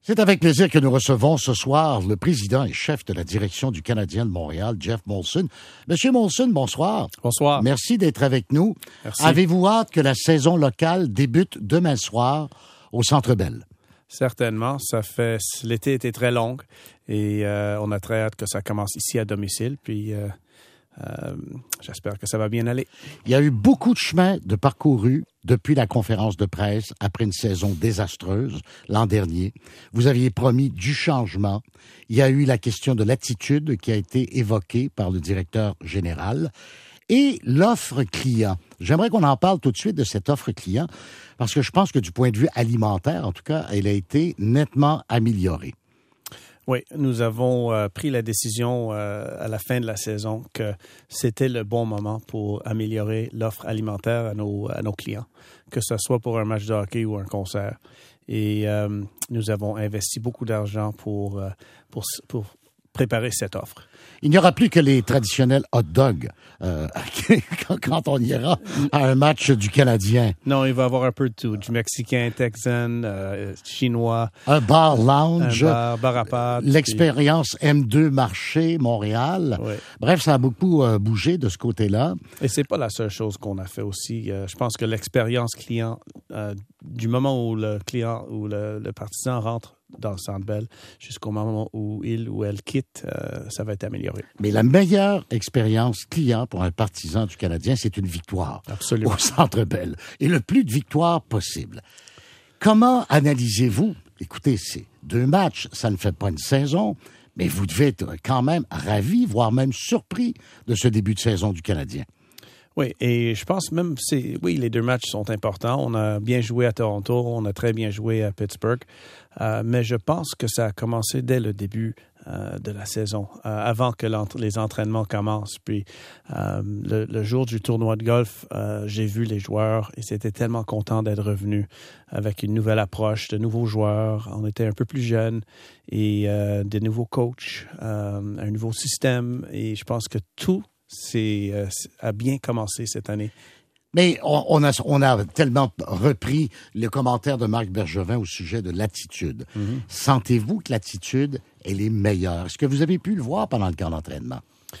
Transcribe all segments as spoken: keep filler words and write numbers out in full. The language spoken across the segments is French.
C'est avec plaisir que nous recevons ce soir le président et chef de la direction du Canadien de Montréal, Geoff Molson. Monsieur Molson, bonsoir. Bonsoir. Merci d'être avec nous. Merci. Avez-vous hâte que la saison locale débute demain soir au Centre Bell? Certainement. Ça fait l'été était très long et euh, on a très hâte que ça commence ici à domicile. Puis euh, euh, j'espère que ça va bien aller. Il y a eu beaucoup de chemin de parcouru depuis la conférence de presse après une saison désastreuse l'an dernier. Vous aviez promis du changement. Il y a eu la question de l'attitude qui a été évoquée par le directeur général et l'offre client. J'aimerais qu'on en parle tout de suite de cette offre client parce que je pense que du point de vue alimentaire, en tout cas, elle a été nettement améliorée. Oui, nous avons euh, pris la décision euh, à la fin de la saison que c'était le bon moment pour améliorer l'offre alimentaire à nos, à nos clients, que ce soit pour un match de hockey ou un concert. Et euh, nous avons investi beaucoup d'argent pour, euh, pour, pour préparer cette offre. Il n'y aura plus que les traditionnels hot dogs euh, quand on ira à un match du Canadien. Non, il va y avoir un peu de tout. Du mexicain, texan, euh, chinois. Un bar lounge. Un bar, bar à pâtes. L'expérience puis... M deux Marché, Montréal. Oui. Bref, ça a beaucoup euh, bougé de ce côté-là. Et c'est pas la seule chose qu'on a fait aussi. Euh, je pense que l'expérience client, euh, du moment où le client ou le, le partisan rentre dans le Centre Bell jusqu'au moment où il ou elle quitte, euh, ça va être amélioré. Mais la meilleure expérience client pour un partisan du Canadien, c'est une victoire. Absolument. Au Centre Bell. Et le plus de victoires possible. Comment analysez-vous? Écoutez, c'est deux matchs, ça ne fait pas une saison, mais vous devez être quand même ravi, voire même surpris de ce début de saison du Canadien. Oui, et je pense même, c'est, oui, les deux matchs sont importants. On a bien joué à Toronto, on a très bien joué à Pittsburgh, euh, mais je pense que ça a commencé dès le début euh, de la saison, euh, avant que les entraînements commencent. Puis euh, le, le jour du tournoi de golf, euh, j'ai vu les joueurs et c'était tellement content d'être revenus avec une nouvelle approche, de nouveaux joueurs. On était un peu plus jeunes et euh, des nouveaux coachs, euh, un nouveau système, et je pense que tout C'est, euh, a bien commencé cette année. Mais on, on, a, on a tellement repris le commentaire de Marc Bergevin au sujet de l'attitude. Mm-hmm. Sentez-vous que l'attitude, elle est meilleure? Est-ce que vous avez pu le voir pendant le camp d'entraînement?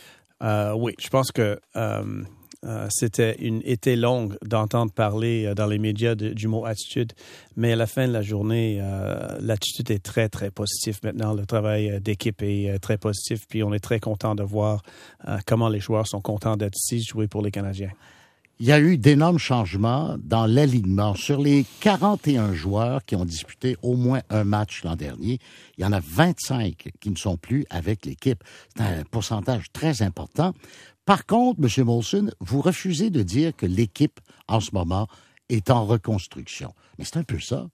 Euh, oui, je pense que euh, euh, c'était une été longue d'entendre parler euh, dans les médias de, du mot attitude, mais à la fin de la journée, euh, l'attitude est très, très positive maintenant. Le travail d'équipe est euh, très positif, puis on est très content de voir euh, comment les joueurs sont contents d'être ici, jouer pour les Canadiens. Il y a eu d'énormes changements dans l'alignement. Sur les quarante et un joueurs qui ont disputé au moins un match l'an dernier, il y en a vingt-cinq qui ne sont plus avec l'équipe. C'est un pourcentage très important. Par contre, M. Molson, vous refusez de dire que l'équipe, en ce moment, est en reconstruction. Mais c'est un peu ça.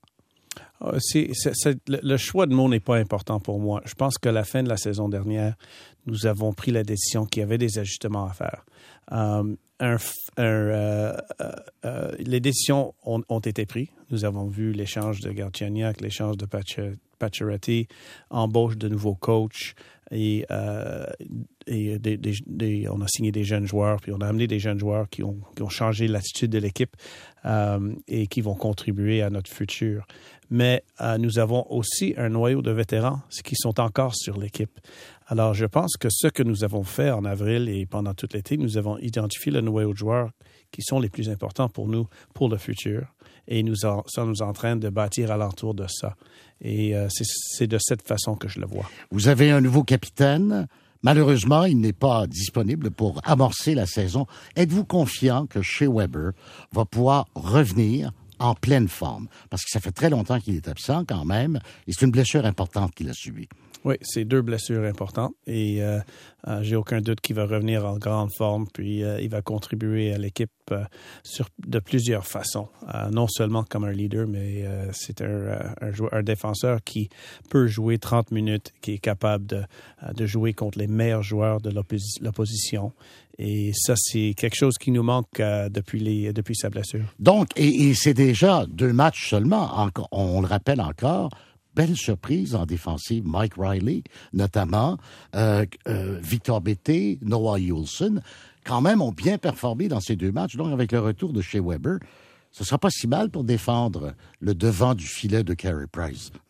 C'est, c'est, c'est, le, le choix de mots n'est pas important pour moi. Je pense que la fin de la saison dernière, nous avons pris la décision qu'il y avait des ajustements à faire. Um, un, un, euh, euh, les décisions ont, ont été prises. Nous avons vu l'échange de Galchenyuk, l'échange de Pacioretty, embauche de nouveaux coachs et, euh, et des, des, des, on a signé des jeunes joueurs, puis on a amené des jeunes joueurs qui ont, qui ont changé l'attitude de l'équipe euh, et qui vont contribuer à notre futur. Mais euh, nous avons aussi un noyau de vétérans qui sont encore sur l'équipe. Alors, je pense que ce que nous avons fait en avril et pendant tout l'été, nous avons identifié le noyau de joueurs qui sont les plus importants pour nous, pour le futur. Et nous en, sommes en train de bâtir alentour de ça. Et euh, c'est, c'est de cette façon que je le vois. Vous avez un nouveau capitaine. Malheureusement, il n'est pas disponible pour amorcer la saison. Êtes-vous confiant que Shea Weber va pouvoir revenir en pleine forme? Parce que ça fait très longtemps qu'il est absent quand même. Et c'est une blessure importante qu'il a subie. Oui, c'est deux blessures importantes et euh, euh, j'ai aucun doute qu'il va revenir en grande forme, puis euh, il va contribuer à l'équipe euh, sur, de plusieurs façons. Euh, non seulement comme un leader, mais euh, c'est un, un, joueur, un défenseur qui peut jouer trente minutes, qui est capable de, de jouer contre les meilleurs joueurs de l'oppos- l'opposition. Et ça, c'est quelque chose qui nous manque euh, depuis, les, depuis sa blessure. Donc, et, et c'est déjà deux matchs seulement, encore, on le rappelle encore. Belle surprise en défensive, Mike Riley, notamment, euh, euh, Victor Bété, Noah Juulsen, quand même ont bien performé dans ces deux matchs. Donc, avec le retour de Shea Weber, ce ne sera pas si mal pour défendre le devant du filet de Carey Price.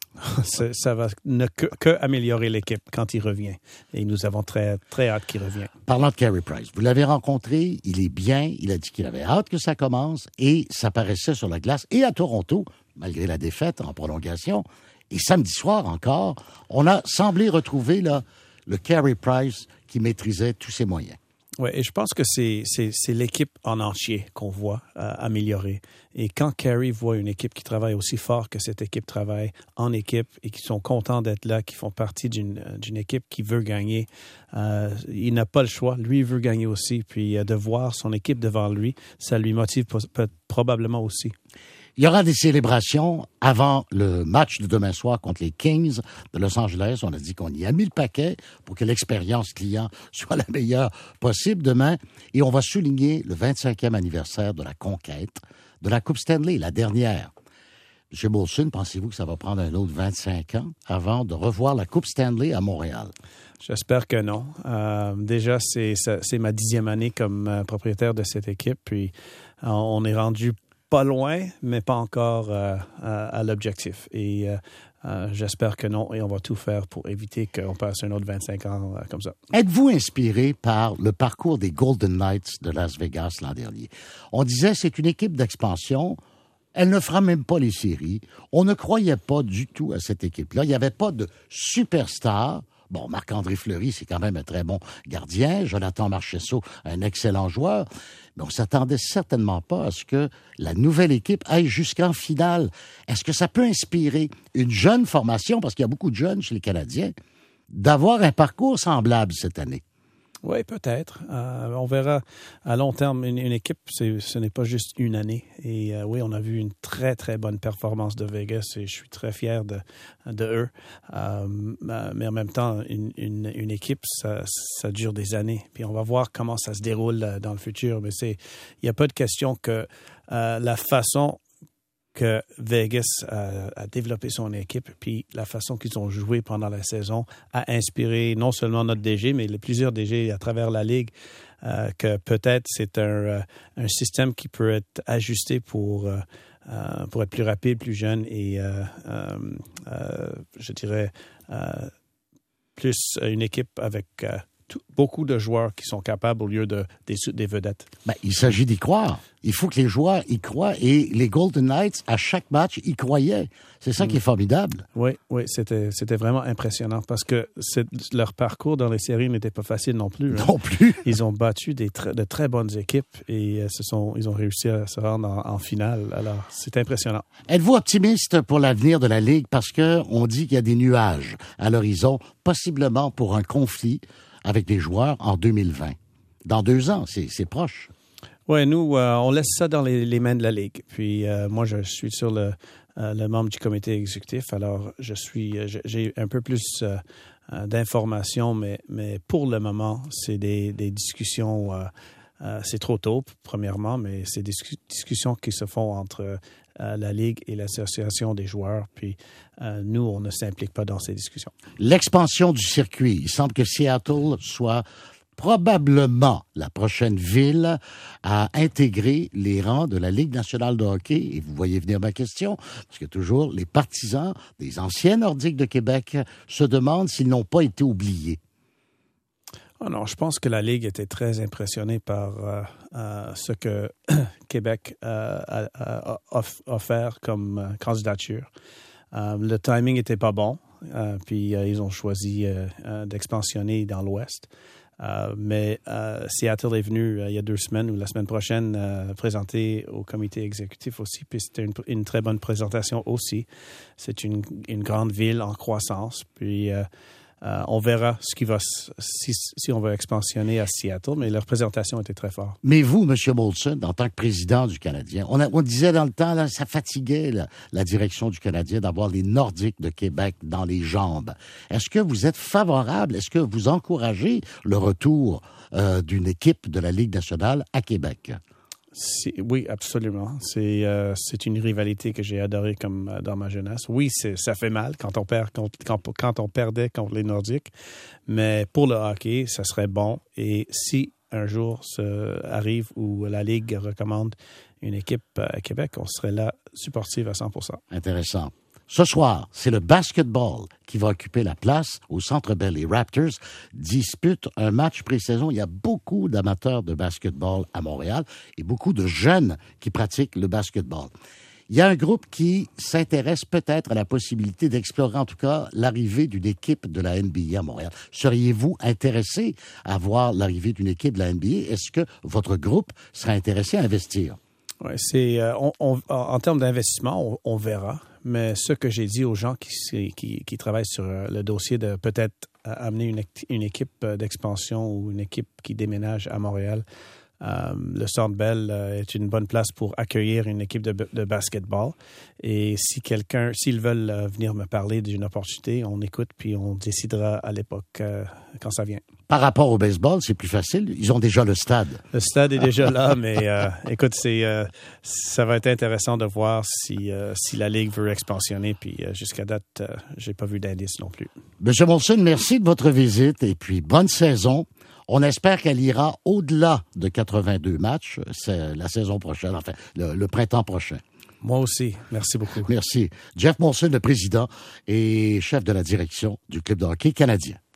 ça, ça va ne que, que améliorer l'équipe quand il revient. Et nous avons très, très hâte qu'il revienne. Parlant de Carey Price, vous l'avez rencontré, il est bien, il a dit qu'il avait hâte que ça commence et ça paraissait sur la glace. Et à Toronto, malgré la défaite en prolongation, et samedi soir encore, on a semblé retrouver là, le Carey Price qui maîtrisait tous ses moyens. Oui, et je pense que c'est, c'est, c'est l'équipe en entier qu'on voit euh, améliorer. Et quand Carey voit une équipe qui travaille aussi fort que cette équipe travaille en équipe et qui sont contents d'être là, qui font partie d'une, d'une équipe qui veut gagner, euh, il n'a pas le choix. Lui, il veut gagner aussi. Puis euh, de voir son équipe devant lui, ça lui motive po- probablement aussi. Il y aura des célébrations avant le match de demain soir contre les Kings de Los Angeles. On a dit qu'on y a mis le paquet pour que l'expérience client soit la meilleure possible demain. Et on va souligner le vingt-cinquième anniversaire de la conquête de la Coupe Stanley, la dernière. M. Molson, pensez-vous que ça va prendre un autre vingt-cinq ans avant de revoir la Coupe Stanley à Montréal? J'espère que non. Euh, déjà, c'est, c'est ma dixième année comme euh, propriétaire de cette équipe. Puis, on est rendu pas loin, mais pas encore euh, à, à l'objectif. Et euh, euh, j'espère que non. Et on va tout faire pour éviter qu'on passe un autre vingt-cinq ans euh, comme ça. Êtes-vous inspiré par le parcours des Golden Knights de Las Vegas l'an dernier? On disait c'est une équipe d'expansion. Elle ne fera même pas les séries. On ne croyait pas du tout à cette équipe-là. Il n'y avait pas de superstar. Bon, Marc-André Fleury, c'est quand même un très bon gardien. Jonathan Marchessault, un excellent joueur. Mais on ne s'attendait certainement pas à ce que la nouvelle équipe aille jusqu'en finale. Est-ce que ça peut inspirer une jeune formation, parce qu'il y a beaucoup de jeunes chez les Canadiens, d'avoir un parcours semblable cette année? Oui, peut-être. Euh, on verra à long terme. Une, une équipe, c'est, ce n'est pas juste une année. Et euh, oui, on a vu une très, très bonne performance de Vegas et je suis très fier de, de eux. Euh, mais en même temps, une, une, une équipe, ça, ça dure des années. Puis on va voir comment ça se déroule dans le futur. Mais c'est, il n'y a pas de question que euh, la façon que Vegas a, a développé son équipe, puis la façon qu'ils ont joué pendant la saison a inspiré non seulement notre D G, mais les plusieurs D G à travers la Ligue, euh, que peut-être c'est un, un système qui peut être ajusté pour, euh, pour être plus rapide, plus jeune et, euh, euh, je dirais, euh, plus une équipe avec euh, tout, beaucoup de joueurs qui sont capables au lieu de, des, des vedettes. Ben, il s'agit d'y croire. Il faut que les joueurs y croient. Et les Golden Knights, à chaque match, y croyaient. C'est ça mmh. qui est formidable. Oui, oui, c'était, c'était vraiment impressionnant parce que c'est, leur parcours dans les séries n'était pas facile non plus. Hein. Non plus. Ils ont battu des tr- de très bonnes équipes et euh, se sont, ils ont réussi à se rendre en, en finale. Alors, c'est impressionnant. Êtes-vous optimiste pour l'avenir de la Ligue? Parce qu'on dit qu'il y a des nuages à l'horizon, possiblement pour un conflit avec des joueurs en deux mille vingt. Dans deux ans, c'est, c'est proche. Oui, nous, euh, on laisse ça dans les, les mains de la Ligue. Puis euh, moi, je suis sur le, euh, le membre du comité exécutif. Alors, je suis, j'ai un peu plus euh, d'informations, mais, mais pour le moment, c'est des, des discussions. Euh, euh, c'est trop tôt, premièrement, mais c'est des discussions qui se font entre euh, la Ligue et l'association des joueurs. Puis euh, nous, on ne s'implique pas dans ces discussions. L'expansion du circuit. Il semble que Seattle soit probablement la prochaine ville à intégrer les rangs de la Ligue nationale de hockey. Et vous voyez venir ma question, parce que toujours les partisans des anciens Nordiques de Québec se demandent s'ils n'ont pas été oubliés. Oh non, je pense que la Ligue était très impressionnée par euh, euh, ce que Québec euh, a, a, a offert comme euh, candidature. Euh, le timing n'était pas bon, euh, puis euh, ils ont choisi euh, euh, d'expansionner dans l'Ouest. Euh, mais euh, Seattle est venu euh, il y a deux semaines ou la semaine prochaine euh, présenter au comité exécutif aussi, puis c'était une, une très bonne présentation aussi. C'est une, une grande ville en croissance, puis euh, euh, on verra ce qui va si, si on va expansionner à Seattle, mais leur présentation était très forte. Mais vous, M. Molson, en tant que président du Canadien, on, a, on disait dans le temps, là, ça fatiguait là, la direction du Canadien d'avoir les Nordiques de Québec dans les jambes. Est-ce que vous êtes favorable, est-ce que vous encouragez le retour euh, d'une équipe de la Ligue nationale à Québec? C'est, oui, absolument. C'est, euh, c'est une rivalité que j'ai adorée comme euh, dans ma jeunesse. Oui, c'est, ça fait mal quand on perd quand, quand, quand on perdait contre les Nordiques, mais pour le hockey, ça serait bon. Et si un jour ça arrive où la Ligue recommande une équipe à Québec, on serait là supportive à cent pour cent. Intéressant. Ce soir, c'est le basketball qui va occuper la place au Centre Bell. Les Raptors disputent un match pré-saison. Il y a beaucoup d'amateurs de basketball à Montréal et beaucoup de jeunes qui pratiquent le basketball. Il y a un groupe qui s'intéresse peut-être à la possibilité d'explorer en tout cas l'arrivée d'une équipe de la N B A à Montréal. Seriez-vous intéressé à voir l'arrivée d'une équipe de la N B A? Est-ce que votre groupe serait intéressé à investir? Oui, c'est euh, on, on, en termes d'investissement, on, on verra. Mais ce que j'ai dit aux gens qui, qui, qui travaillent sur le dossier de peut-être amener une, une équipe d'expansion ou une équipe qui déménage à Montréal, euh, le Centre Bell euh, est une bonne place pour accueillir une équipe de, de basketball. Et si quelqu'un, s'ils veulent euh, venir me parler d'une opportunité, on écoute puis on décidera à l'époque euh, quand ça vient. Par rapport au baseball, c'est plus facile. Ils ont déjà le stade. Le stade est déjà là, mais euh, écoute, c'est euh, ça va être intéressant de voir si euh, si la Ligue veut expansionner. Puis euh, jusqu'à date, euh, j'ai pas vu d'indice non plus. Monsieur Molson, merci de votre visite et puis bonne saison. On espère qu'elle ira au-delà de quatre-vingt-deux matchs. C'est la saison prochaine, enfin le, le printemps prochain. Moi aussi. Merci beaucoup. Merci. Jeff Molson, le président et chef de la direction du Club de hockey canadien.